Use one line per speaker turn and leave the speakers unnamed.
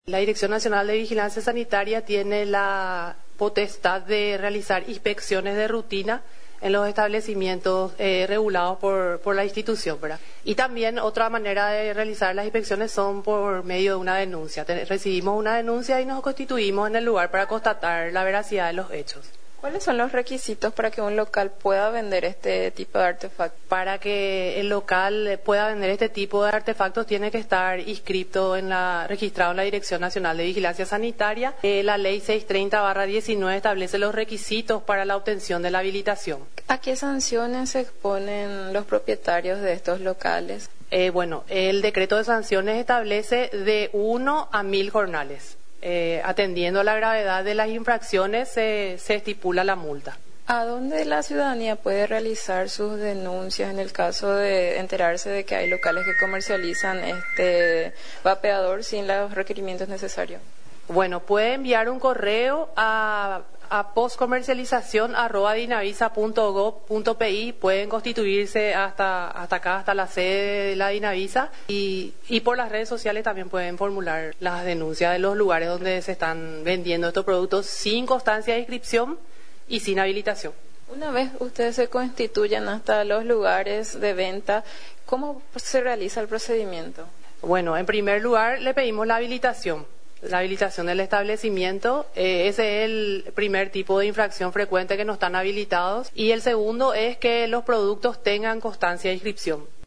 La Dirección Nacional de Vigilancia Sanitaria tiene la potestad de realizar inspecciones de rutina en los establecimientos regulados por la institución, ¿verdad? Y también otra manera de realizar las inspecciones son por medio de una denuncia. Recibimos una denuncia y nos constituimos en el lugar para constatar la veracidad de los hechos.
¿Cuáles son los requisitos para que un local pueda vender este tipo de artefactos?
Para que el local pueda vender este tipo de artefactos tiene que estar registrado en la Dirección Nacional de Vigilancia Sanitaria. La Ley 630/19 establece los requisitos para la obtención de la habilitación.
¿A qué sanciones se exponen los propietarios de estos locales?
El decreto de sanciones establece de 1 a 1000 jornales. Atendiendo a la gravedad de las infracciones, se estipula la multa.
¿A dónde la ciudadanía puede realizar sus denuncias en el caso de enterarse de que hay locales que comercializan este vapeador sin los requerimientos necesarios?
Puede enviar un correo a postcomercialización@dinavisa.gov.pi. Pueden constituirse hasta la sede de la Dinavisa y por las redes sociales también pueden formular las denuncias de los lugares donde se están vendiendo estos productos sin constancia de inscripción y sin habilitación.
Una vez ustedes se constituyen hasta los lugares de venta, ¿cómo se realiza el procedimiento?
En primer lugar le pedimos la habilitación del establecimiento. Ese es el primer tipo de infracción frecuente que no están habilitados. Y el segundo es que los productos tengan constancia de inscripción.